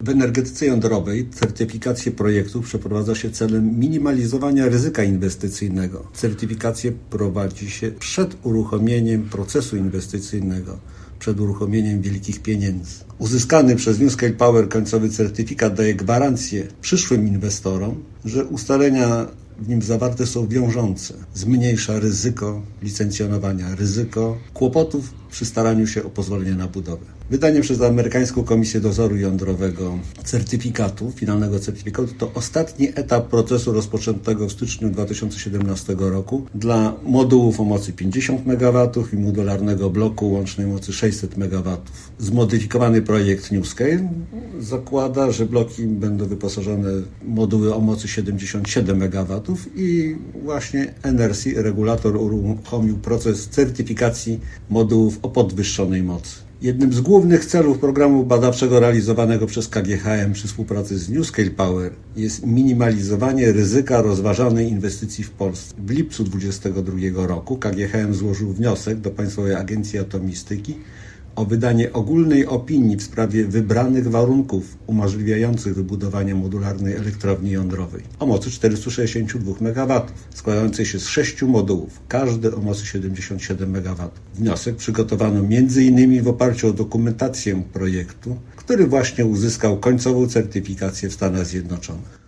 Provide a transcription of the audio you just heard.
W energetyce jądrowej certyfikację projektów przeprowadza się celem minimalizowania ryzyka inwestycyjnego. Certyfikację prowadzi się przed uruchomieniem procesu inwestycyjnego, przed uruchomieniem wielkich pieniędzy. Uzyskany przez NewScale Power końcowy certyfikat daje gwarancję przyszłym inwestorom, że ustalenia w nim zawarte są wiążące. Zmniejsza ryzyko licencjonowania, ryzyko kłopotów przy staraniu się o pozwolenie na budowę. Wydanie przez amerykańską Komisję Dozoru Jądrowego finalnego certyfikatu, to ostatni etap procesu rozpoczętego w styczniu 2017 roku dla modułów o mocy 50 MW i modularnego bloku łącznej mocy 600 MW. Zmodyfikowany projekt NewScale zakłada, że bloki będą wyposażone w moduły o mocy 77 MW i właśnie NRC, regulator, uruchomił proces certyfikacji modułów o podwyższonej mocy. Jednym z głównych celów programu badawczego realizowanego przez KGHM przy współpracy z NewScale Power jest minimalizowanie ryzyka rozważanej inwestycji w Polsce. W lipcu 2022 roku KGHM złożył wniosek do Państwowej Agencji Atomistyki o wydanie ogólnej opinii w sprawie wybranych warunków umożliwiających wybudowanie modularnej elektrowni jądrowej o mocy 462 MW, składającej się z 6 modułów, każdy o mocy 77 MW. Wniosek przygotowano m.in. w oparciu o dokumentację projektu, który właśnie uzyskał końcową certyfikację w Stanach Zjednoczonych.